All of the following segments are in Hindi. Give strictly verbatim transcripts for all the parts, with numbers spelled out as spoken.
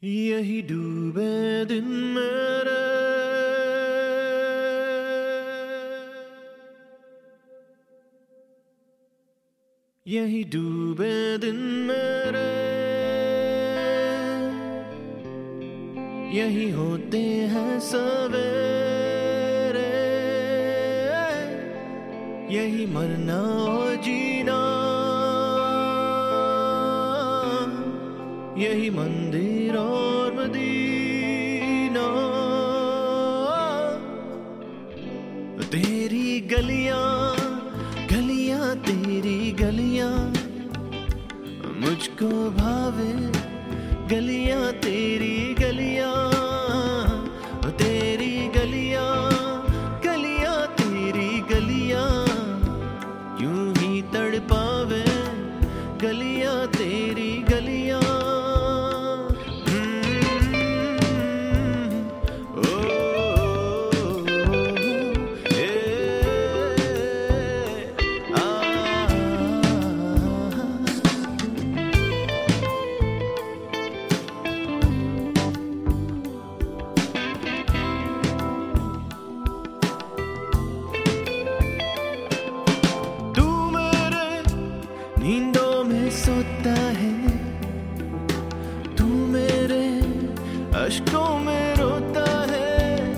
यही डूबे दिन मेरे, यही डूबे दिन मेरे, यही होते हैं सवेरे, यही मरना और जीना, यही मंदिर और मदीना। तेरी गलियां गलियां तेरी गलियां मुझको भावे, गलियां तेरी गलियां, तेरी गलियां गलियां तेरी गलियां यूं ही तड़पावे, गलियां तेरी गलियां। नींदों में सोता है तू, मेरे अश्कों में रोता है,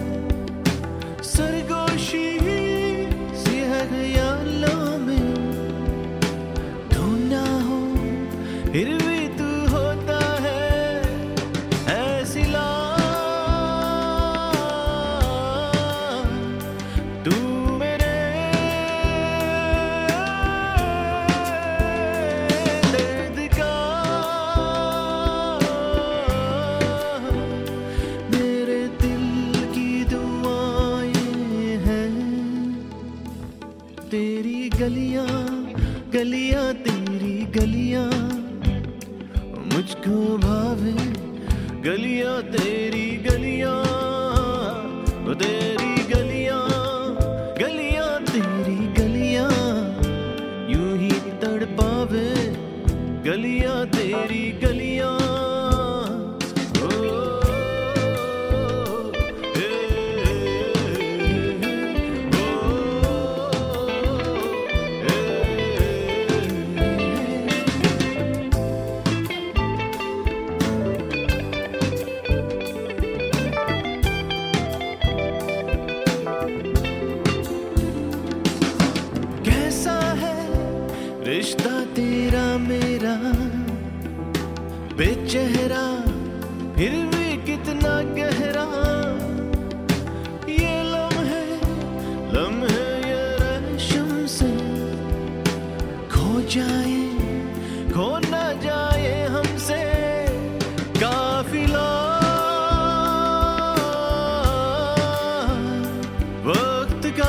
सरगोशी सी है ख्यालों में, तू ना हो फिर भी तू होता है, ऐसी ला तू तेरी गलियां गलियां तेरी गलियां मुझको भावे, गलियां तेरी गलियां, तेरी गलियां गलियां तेरी गलियां यूं ही तड़पावे, गलियां तेरी गलियां। रिश्ता तेरा मेरा बेचेहरा फिर भी कितना गहरा, ये लम्हे लम्हे ये रेशम से खो जाए, खो ना जाए हमसे काफिला वक्त का।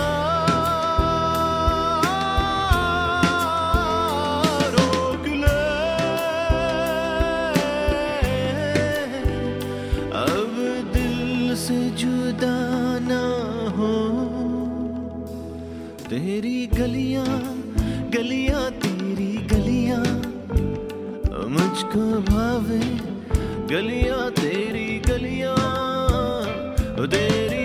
से जुदा ना हो, तेरी गलियां गलियां तेरी गलियां मुझको भावे, गलियां तेरी गलियां, तेरी